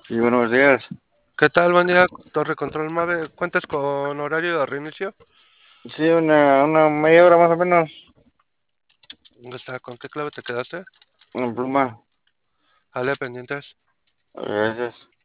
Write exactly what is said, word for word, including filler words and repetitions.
Sí, buenos días. ¿Qué tal? Buen día, Torre Control Mave. ¿Cuentas con horario de reinicio? Sí, una, una media hora más o menos. Está, ¿con qué clave te quedaste? Una pluma. Ale, pendientes. Gracias.